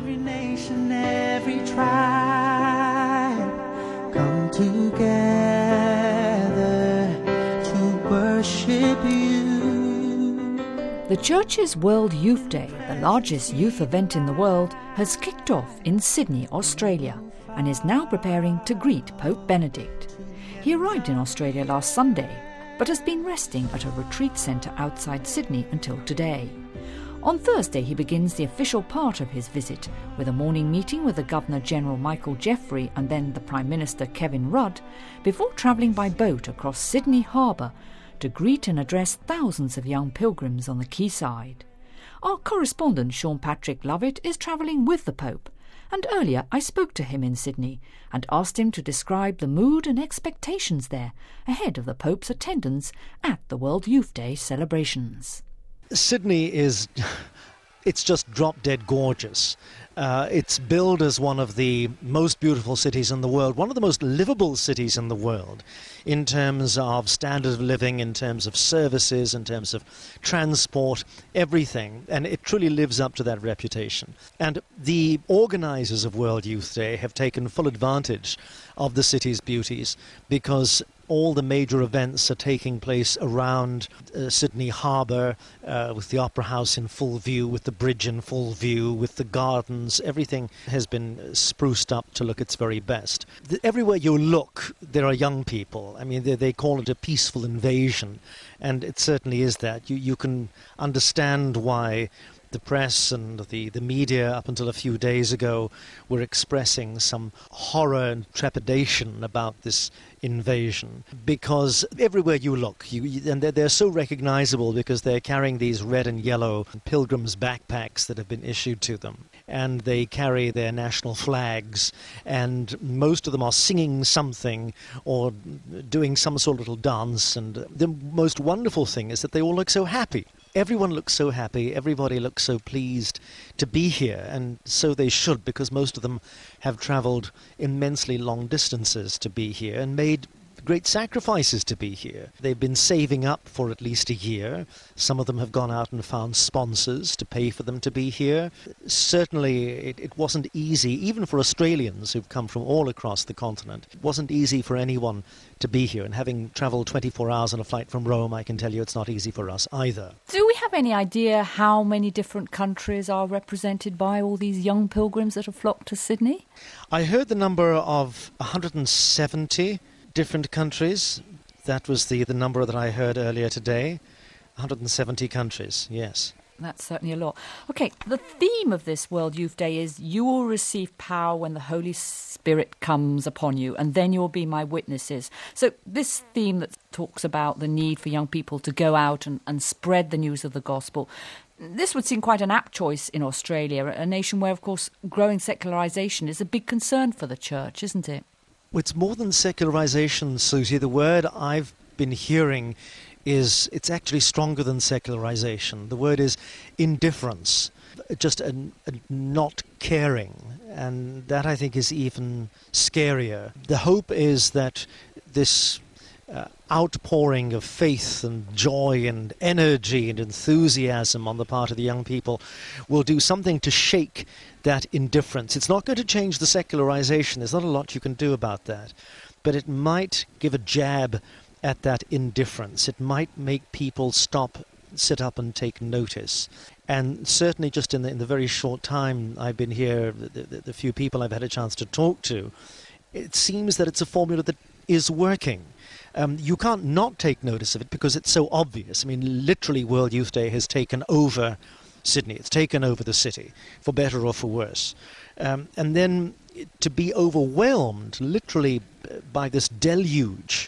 Every nation, every tribe come together to worship you. The Church's World Youth Day, the largest youth event in the world, has kicked off in Sydney, Australia, and is now preparing to greet Pope Benedict. He arrived in Australia last Sunday, but has been resting at a retreat centre outside Sydney until today. On Thursday he begins the official part of his visit, with a morning meeting with the Governor-General Michael Jeffrey and then the Prime Minister Kevin Rudd, before travelling by boat across Sydney Harbour to greet and address thousands of young pilgrims on the quayside. Our correspondent Sean Patrick Lovett is travelling with the Pope, and earlier I spoke to him in Sydney and asked him to describe the mood and expectations there ahead of the Pope's attendance at the World Youth Day celebrations. Sydney it's just drop-dead gorgeous. It's billed as one of the most beautiful cities in the world, one of the most livable cities in the world, in terms of standard of living, in terms of services, in terms of transport, everything. And it truly lives up to that reputation. And the organisers of World Youth Day have taken full advantage of the city's beauties, because all the major events are taking place around Sydney Harbour, with the Opera House in full view, with the bridge in full view, with the gardens. Everything has been spruced up to look its very best. Everywhere you look, there are young people. I mean, they call it a peaceful invasion, and it certainly is that. You can understand why the press and the media up until a few days ago were expressing some horror and trepidation about this invasion, because everywhere you look, and they're so recognizable because they're carrying these red and yellow pilgrims' backpacks that have been issued to them, and they carry their national flags, and most of them are singing something or doing some sort of little dance, and the most wonderful thing is that they all look so happy. Everyone looks so happy, everybody looks so pleased to be here, and so they should, because most of them have travelled immensely long distances to be here and made great sacrifices to be here. They've been saving up for at least a year. Some of them have gone out and found sponsors to pay for them to be here. Certainly it wasn't easy, even for Australians who've come from all across the continent. It wasn't easy for anyone to be here, and having travelled 24 hours on a flight from Rome, I can tell you it's not easy for us either. Do we have any idea how many different countries are represented by all these young pilgrims that have flocked to Sydney? I heard the number of 170 different countries. That was the number that I heard earlier today. 170 countries, yes. That's certainly a lot. Okay, the theme of this World Youth Day is you will receive power when the Holy Spirit comes upon you, and then you will be my witnesses. So this theme that talks about the need for young people to go out and spread the news of the gospel, this would seem quite an apt choice in Australia, a nation where, of course, growing secularisation is a big concern for the church, isn't it? Well, it's more than secularisation, Susie. The word I've been hearing it's actually stronger than secularisation. The word is indifference, just a not caring, and that I think is even scarier. The hope is that this outpouring of faith and joy and energy and enthusiasm on the part of the young people will do something to shake that indifference. It's not going to change the secularization. There's not a lot you can do about that. But it might give a jab at that indifference. It might make people sit up and take notice. And certainly just in the very short time I've been here, the few people I've had a chance to talk to, it seems that it's a formula that is working. You can't not take notice of it because it's so obvious. I mean, literally World Youth Day has taken over Sydney. It's taken over the city, for better or for worse. And then to be overwhelmed, literally, by this deluge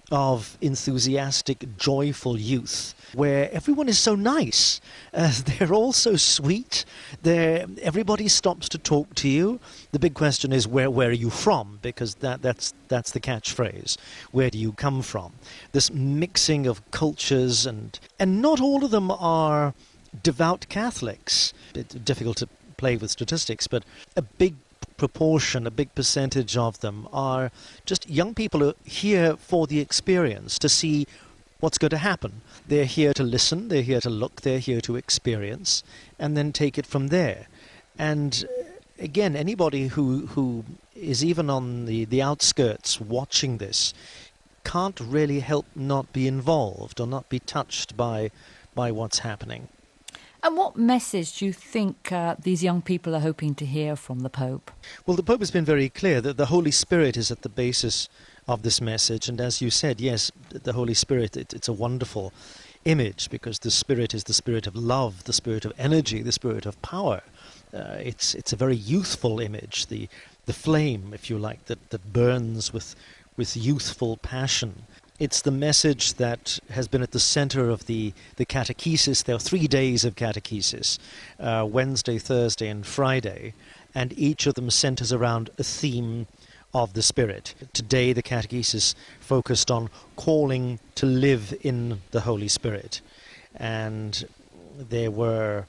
of enthusiastic, joyful youth, where everyone is so nice. They're all so sweet. Everybody stops to talk to you. The big question is, where are you from? Because that's the catchphrase. Where do you come from? This mixing of cultures, and not all of them are devout Catholics. It's difficult to play with statistics, but a big proportion, a big percentage of them are just young people who are here for the experience, to see what's going to happen. They're here to listen, they're here to look, they're here to experience, and then take it from there. And again, anybody who is even on the outskirts watching this can't really help not be involved or not be touched by what's happening. And what message do you think these young people are hoping to hear from the Pope? Well, the Pope has been very clear that the Holy Spirit is at the basis of this message. And as you said, yes, the Holy Spirit, it's a wonderful image, because the Spirit is the spirit of love, the spirit of energy, the spirit of power. It's a very youthful image, the flame, if you like, that burns with youthful passion. It's the message that has been at the center of the catechesis. There are 3 days of catechesis, Wednesday, Thursday, and Friday, and each of them centers around a theme of the Spirit. Today, the catechesis focused on calling to live in the Holy Spirit, and there were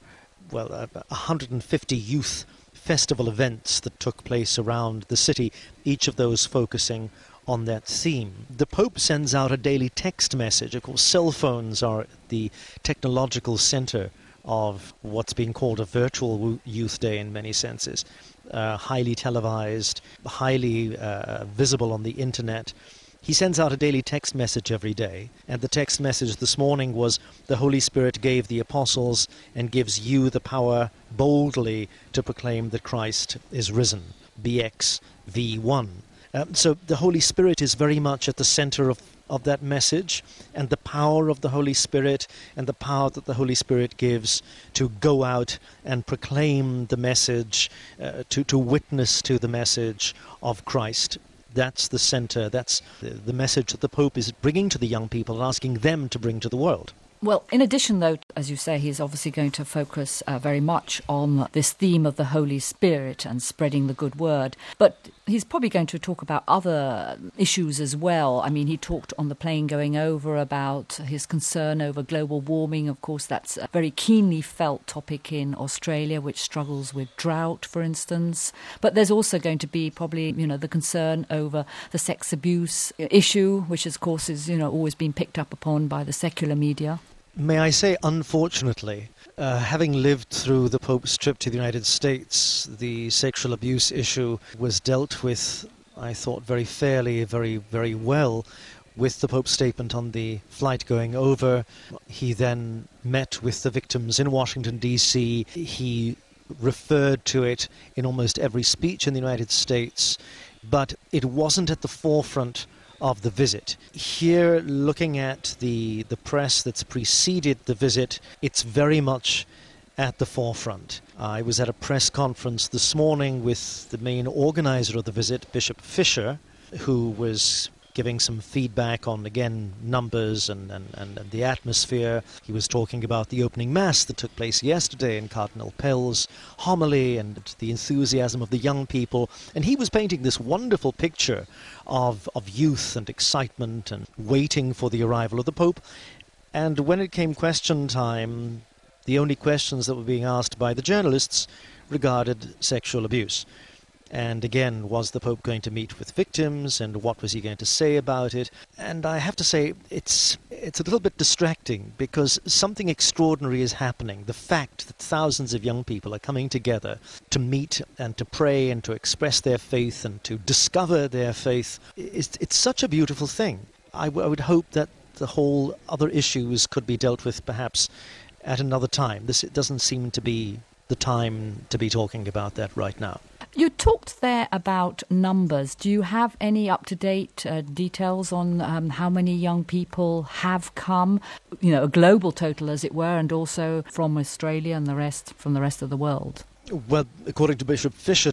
150 youth festival events that took place around the city, each of those focusing on that theme. The Pope sends out a daily text message. Of course, cell phones are the technological center of what's being called a virtual Youth Day in many senses. Highly televised, highly visible on the internet. He sends out a daily text message every day, and the text message this morning was, "The Holy Spirit gave the apostles and gives you the power boldly to proclaim that Christ is risen." BX V1. So the Holy Spirit is very much at the center of that message, and the power of the Holy Spirit and the power that the Holy Spirit gives to go out and proclaim the message, to witness to the message of Christ. That's the center, that's the message that the Pope is bringing to the young people and asking them to bring to the world. Well, in addition, though, as you say, he's obviously going to focus very much on this theme of the Holy Spirit and spreading the good word. But he's probably going to talk about other issues as well. I mean, he talked on the plane going over about his concern over global warming. Of course, that's a very keenly felt topic in Australia, which struggles with drought, for instance. But there's also going to be probably, the concern over the sex abuse issue, which, of course, is, always been picked up upon by the secular media. May I say, unfortunately, having lived through the Pope's trip to the United States, the sexual abuse issue was dealt with, I thought, very fairly, very, very well, with the Pope's statement on the flight going over. He then met with the victims in Washington, D.C. He referred to it in almost every speech in the United States, but it wasn't at the forefront of the visit. Here, looking at the press that's preceded the visit, it's very much at the forefront. I was at a press conference this morning with the main organizer of the visit, Bishop Fisher, who was giving some feedback on, again, numbers and the atmosphere. He was talking about the opening mass that took place yesterday and Cardinal Pell's homily and the enthusiasm of the young people. And he was painting this wonderful picture of youth and excitement and waiting for the arrival of the Pope. And when it came question time, the only questions that were being asked by the journalists regarded sexual abuse. And again, was the Pope going to meet with victims, and what was he going to say about it? And I have to say, it's a little bit distracting, because something extraordinary is happening. The fact that thousands of young people are coming together to meet and to pray and to express their faith and to discover their faith, it's such a beautiful thing. I would hope that the whole other issues could be dealt with perhaps at another time. It doesn't seem to be the time to be talking about that right now. You talked there about numbers. Do you have any up-to-date details on how many young people have come, a global total, as it were, and also from Australia and from the rest of the world? Well, according to Bishop Fisher,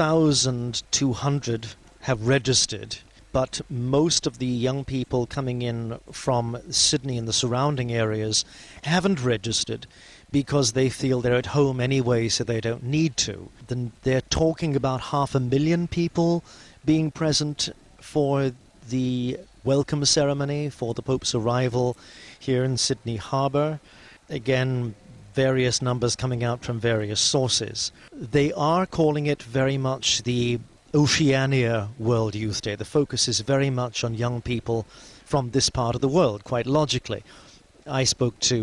2,200 have registered, but most of the young people coming in from Sydney and the surrounding areas haven't registered, because they feel they're at home anyway, so they don't need to. Then they're talking about 500,000 people being present for the welcome ceremony for the Pope's arrival here in Sydney Harbour. Again, various numbers coming out from various sources. They are calling it very much the Oceania World Youth Day. The focus is very much on young people from this part of the world, quite logically. I spoke to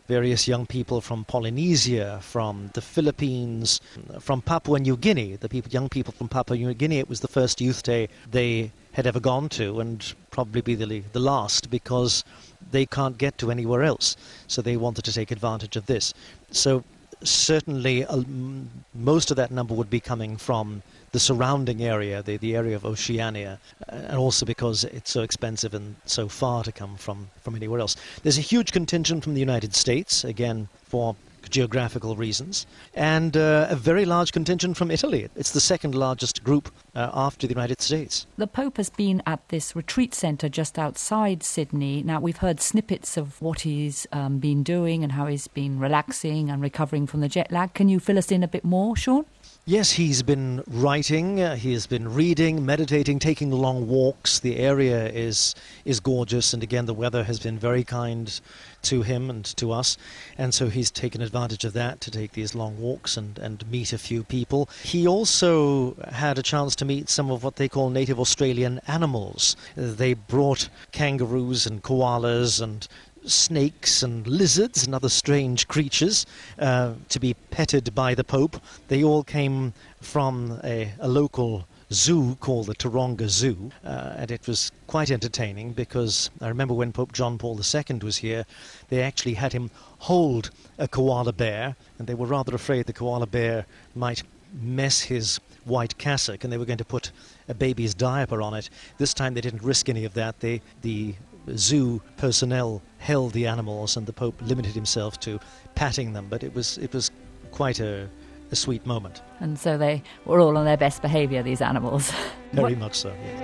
various young people from Polynesia, from the Philippines, from Papua New Guinea. Young people from Papua New Guinea, it was the first youth day they had ever gone to, and probably be the last, because they can't get to anywhere else. So they wanted to take advantage of this. So certainly most of that number would be coming from the surrounding area, the area of Oceania, and also because it's so expensive and so far to come from anywhere else. There's a huge contingent from the United States, again, for geographical reasons, and a very large contingent from Italy. It's the second largest group after the United States. The Pope has been at this retreat centre just outside Sydney. Now, we've heard snippets of what he's been doing and how he's been relaxing and recovering from the jet lag. Can you fill us in a bit more, Sean? Yes, he's been writing, he has been reading, meditating, taking long walks. The area is gorgeous, and again, the weather has been very kind to him and to us, and so he's taken advantage of that to take these long walks and meet a few people. He also had a chance to meet some of what they call native Australian animals. They brought kangaroos and koalas and snakes and lizards and other strange creatures to be petted by the Pope. They all came from a local zoo called the Taronga Zoo, and it was quite entertaining, because I remember when Pope John Paul II was here, they actually had him hold a koala bear, and they were rather afraid the koala bear might mess his white cassock, and they were going to put a baby's diaper on it. This time they didn't risk any of that. The zoo personnel held the animals, and the Pope limited himself to patting them, but it was quite a sweet moment. And so they were all on their best behaviour, these animals. Very much so, yes.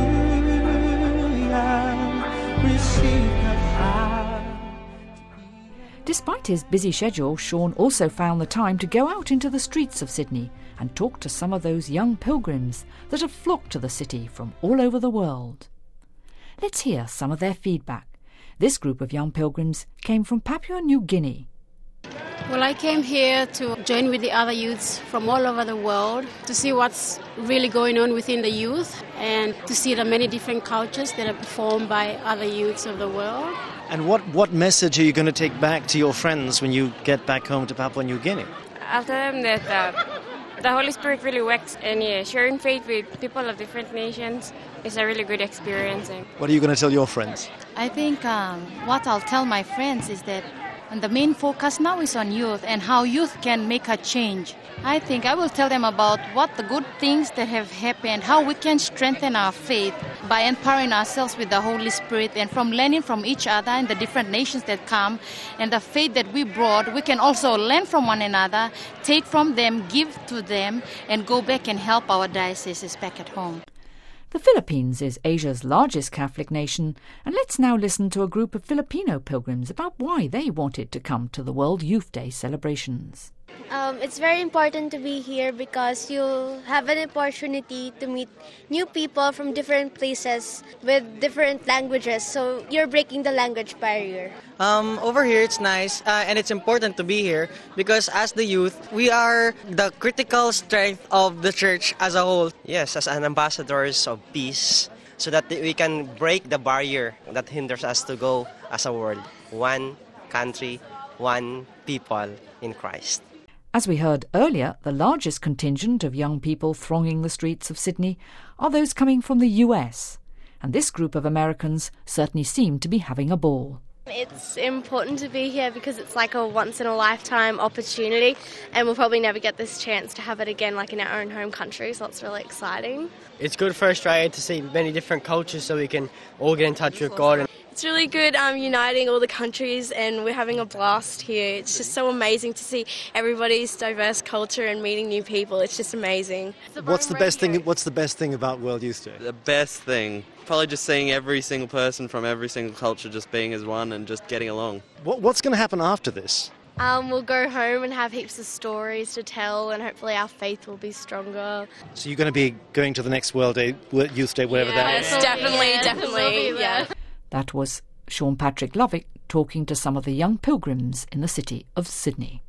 Despite his busy schedule, Sean also found the time to go out into the streets of Sydney and talk to some of those young pilgrims that have flocked to the city from all over the world. Let's hear some of their feedback. This group of young pilgrims came from Papua New Guinea. Well, I came here to join with the other youths from all over the world to see what's really going on within the youth and to see the many different cultures that are performed by other youths of the world. And what message are you going to take back to your friends when you get back home to Papua New Guinea? I'll tell them that the Holy Spirit really works, and sharing faith with people of different nations is a really good experience. What are you going to tell your friends? I think what I'll tell my friends is that the main focus now is on youth and how youth can make a change. I think I will tell them about what the good things that have happened, how we can strengthen our faith by empowering ourselves with the Holy Spirit, and from learning from each other and the different nations that come, and the faith that we brought, we can also learn from one another, take from them, give to them, and go back and help our dioceses back at home. The Philippines is Asia's largest Catholic nation, and let's now listen to a group of Filipino pilgrims about why they wanted to come to the World Youth Day celebrations. It's very important to be here because you'll have an opportunity to meet new people from different places with different languages, so you're breaking the language barrier. Over here it's nice and it's important to be here because as the youth, we are the critical strength of the church as a whole. Yes, as an ambassadors of peace, so that we can break the barrier that hinders us to go as a world. One country, one people in Christ. As we heard earlier, the largest contingent of young people thronging the streets of Sydney are those coming from the US, and this group of Americans certainly seem to be having a ball. It's important to be here because it's like a once-in-a-lifetime opportunity, and we'll probably never get this chance to have it again like in our own home country, so it's really exciting. It's good for Australia to see many different cultures so we can all get in touch with God. It's really good uniting all the countries, and we're having a blast here. It's just so amazing to see everybody's diverse culture and meeting new people. It's just amazing. What's the best thing about World Youth Day? The best thing, probably just seeing every single person from every single culture just being as one and just getting along. What's going to happen after this? We'll go home and have heaps of stories to tell, and hopefully our faith will be stronger. So you're going to be going to the next World Youth Day, wherever that is? Definitely, yeah. That was Sean Patrick Lovick talking to some of the young pilgrims in the city of Sydney.